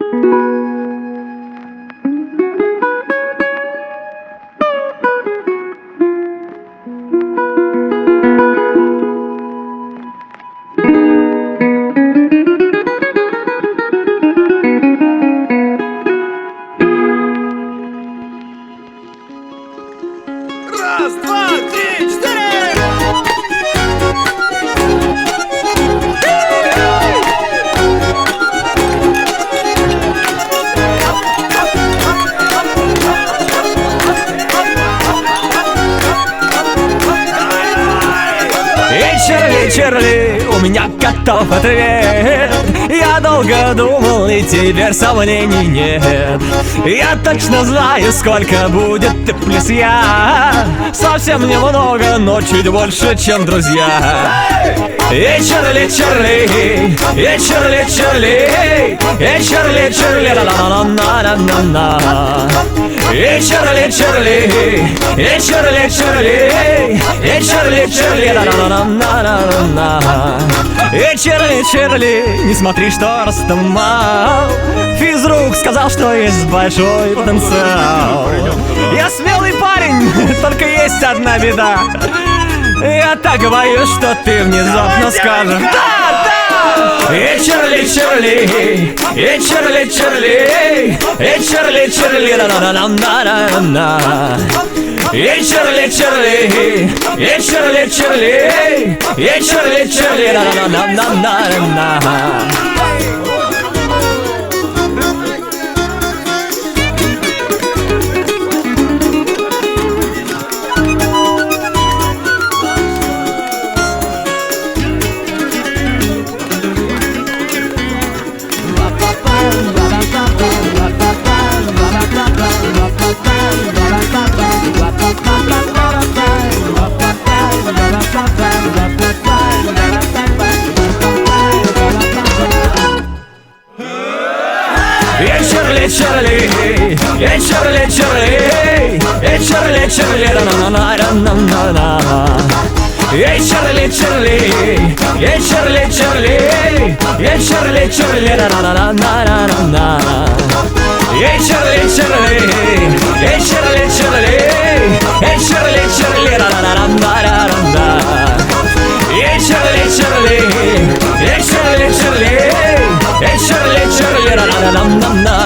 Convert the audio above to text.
Раз, два, три, четыре! Эй, Чарли, Чарли, у меня готов ответ. Я долго думал, и теперь сомнений нет. Я точно знаю, сколько будет ты плюс я. Совсем немного, но чуть больше, чем друзья. Эй, Чарли, Чарли, эй, Чарли, Чарли, эй, Чарли, Чарли, на-на-на-на-на-на. Эй, Чарли, Чарли, эй, Чарли, Чарли, эй, Чарли, Чарли, на-на-на-на-на-на. Эй, Чарли, Чарли, не смотри, что ростом мал. Физрук сказал, что есть большой потенциал. Я смелый парень, только есть одна беда. Я так боюсь, что ты внезапно скажешь да, да! Эй, Чарли, Чарли, эй, Чарли, Чарли, эй, Чарли, Чарли, на-на-на-на-на-на. Эй, Чарли, Чарли, эй, Чарли, Чарли, эй, Чарли, Чарли, на-на-на-на-на-на. Эй, Чарли, Чарли, эй, Чарли, Чарли, эй, Чарли, Чарли, на-на-на-на-на-на. Эй, Чарли, Чарли, эй, Чарли, Чарли, эй, Чарли, Чарли, на-на-на-на-на-на. Эй, Чарли, Чарли, эй, Чарли, Чарли, эй, Чарли, Чарли, на-на-на-на-на-на. Эй, Чарли, Чарли, эй, Чарли, Чарли, эй, Чарли, Чарли, на-на-на-на-на-на.